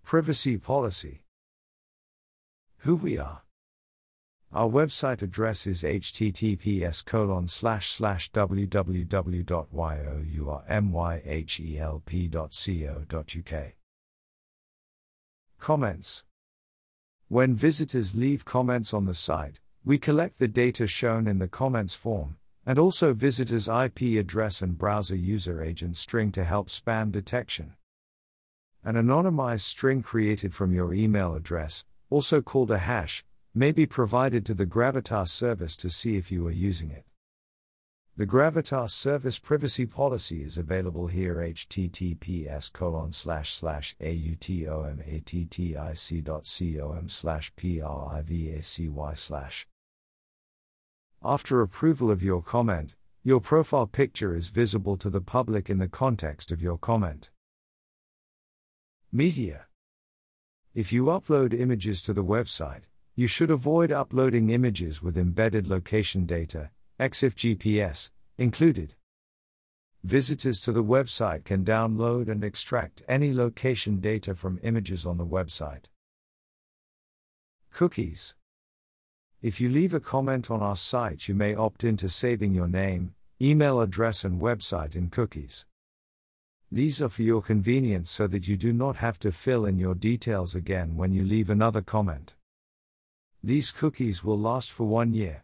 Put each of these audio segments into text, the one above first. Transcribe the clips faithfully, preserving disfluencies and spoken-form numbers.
Privacy policy. Who we are. Our website address is https colon slash slash www dot yourmyhelp dot co dot uk. Comments. When visitors leave comments on the site, we collect the data shown in the comments form, and also visitors' I P address and browser user agent string to help spam detection. An anonymized string created from your email address, also called a hash, may be provided to the Gravitas service to see if you are using it. The Gravitas service privacy policy is available here https colon slash slash automatic dot com slash privacy slash. After approval of your comment, your profile picture is visible to the public in the context of your comment. Media. If you upload images to the website, you should avoid uploading images with embedded location data, E X I F G P S, included. Visitors to the website can download and extract any location data from images on the website. Cookies. If you leave a comment on our site, you may opt into saving your name, email address and website in cookies. These are for your convenience so that you do not have to fill in your details again when you leave another comment. These cookies will last for one year.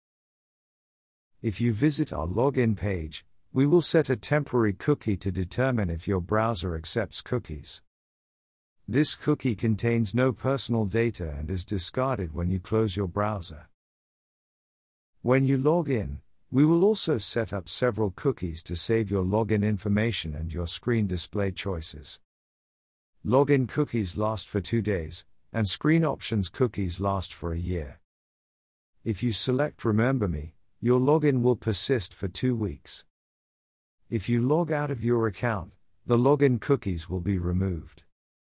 If you visit our login page, we will set a temporary cookie to determine if your browser accepts cookies. This cookie contains no personal data and is discarded when you close your browser. When you log in, we will also set up several cookies to save your login information and your screen display choices. Login cookies last for two days, and screen options cookies last for a year. If you select Remember Me, your login will persist for two weeks. If you log out of your account, the login cookies will be removed.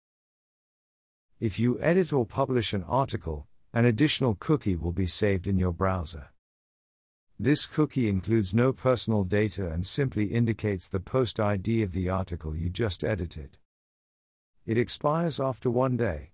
If you edit or publish an article, an additional cookie will be saved in your browser. This cookie includes no personal data and simply indicates the post I D of the article you just edited. It expires after one day.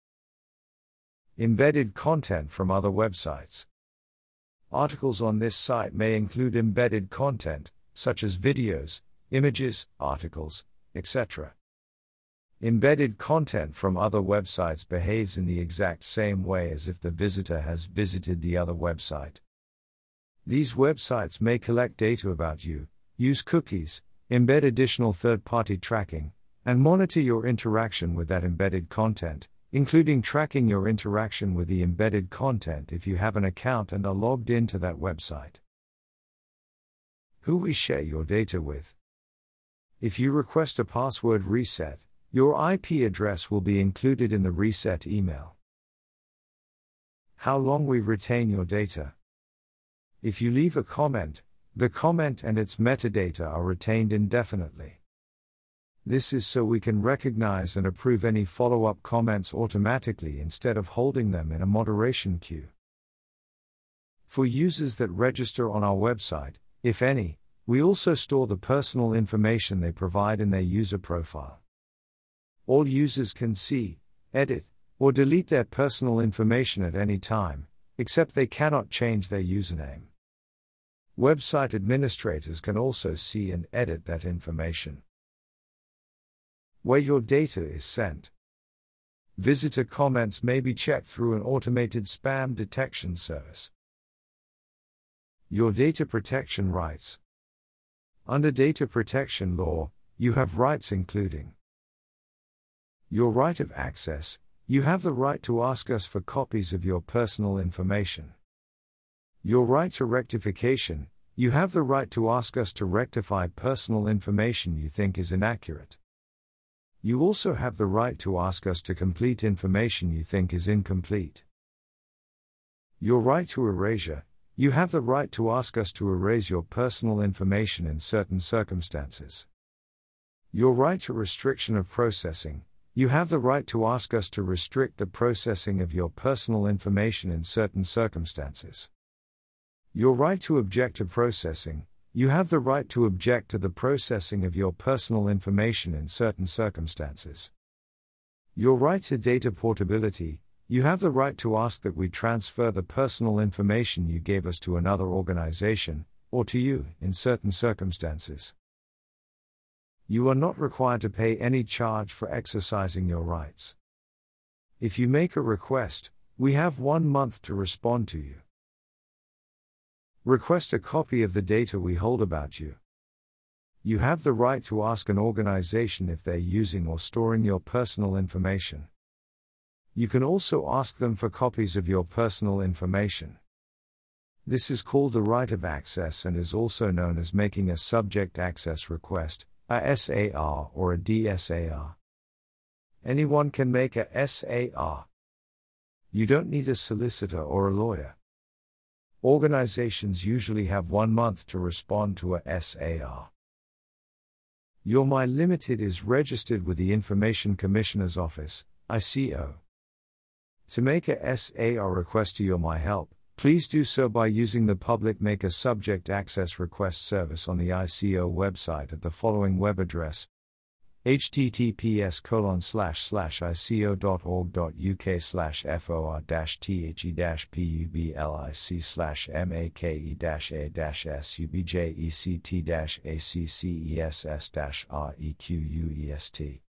Embedded content from other websites. Articles on this site may include embedded content, such as videos, images, articles, et cetera. Embedded content from other websites behaves in the exact same way as if the visitor has visited the other website. These websites may collect data about you, use cookies, embed additional third-party tracking, and monitor your interaction with that embedded content, including tracking your interaction with the embedded content if you have an account and are logged into that website. Who we share your data with. If you request a password reset, your I P address will be included in the reset email. How long we retain your data. If you leave a comment, the comment and its metadata are retained indefinitely. This is so we can recognize and approve any follow-up comments automatically instead of holding them in a moderation queue. For users that register on our website, if any, we also store the personal information they provide in their user profile. All users can see, edit, or delete their personal information at any time, except they cannot change their username. Website administrators can also see and edit that information. Where your data is sent. Visitor comments may be checked through an automated spam detection service. Your data protection rights. Under data protection law, you have rights including your right of access. You have the right to ask us for copies of your personal information. Your right to rectification. You have the right to ask us to rectify personal information you think is inaccurate. You also have the right to ask us to complete information you think is incomplete. Your right to erasure. You have the right to ask us to erase your personal information in certain circumstances. Your right to restriction of processing. You have the right to ask us to restrict the processing of your personal information in certain circumstances. Your right to object to processing. You have the right to object to the processing of your personal information in certain circumstances. Your right to data portability. You have the right to ask that we transfer the personal information you gave us to another organization, or to you, in certain circumstances. You are not required to pay any charge for exercising your rights. If you make a request, we have one month to respond to you. Request a copy of the data we hold about you. You have the right to ask an organization if they're using or storing your personal information. You can also ask them for copies of your personal information. This is called the right of access and is also known as making a subject access request, a S A R or a D S A R. Anyone can make a S A R. You don't need a solicitor or a lawyer. Organizations usually have one month to respond to a S A R. Your My Limited is registered with the Information Commissioner's Office, I C O. To make a S A R request to Your My Help, please do so by using the public Make a Subject Access Request service on the I C O website at the following web address: https colon slash slash ico.org.uk slash for dash the dash public slash make dash a dash subject dash access dash request.